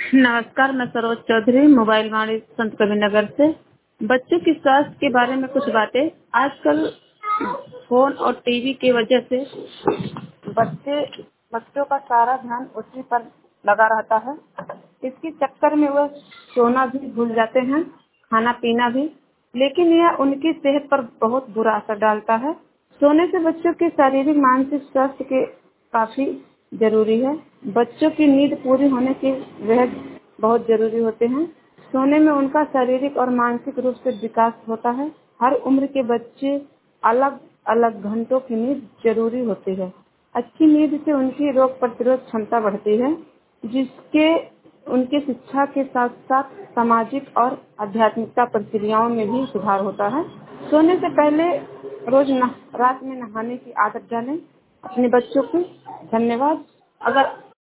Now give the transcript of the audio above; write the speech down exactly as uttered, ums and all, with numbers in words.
नमस्कार, मैं सरोज चौधरी मोबाइल वाणी संत कबीरनगर से। बच्चों की स्वास्थ्य के बारे में कुछ बातें। आजकल फोन और टीवी की वजह से बच्चे बच्चों का सारा ध्यान उसी पर लगा रहता है। इसके चक्कर में वह सोना भी भूल जाते हैं, खाना पीना भी। लेकिन यह उनकी सेहत पर बहुत बुरा असर डालता है। सोने से बच्चों के शारीरिक मानसिक स्वास्थ्य के काफी जरूरी है। बच्चों की नींद पूरी होने के वह बहुत जरूरी होते हैं। सोने में उनका शारीरिक और मानसिक रूप से विकास होता है। हर उम्र के बच्चे अलग अलग घंटों की नींद जरूरी होती है। अच्छी नींद से उनकी रोग प्रतिरोध क्षमता बढ़ती है, जिसके उनके शिक्षा के साथ साथ सामाजिक और आध्यात्मिकता प्रक्रियाओं में भी सुधार होता है। सोने से पहले रोज न, रात में नहाने की आदत डालें अपने बच्चों को। धन्यवाद। अगर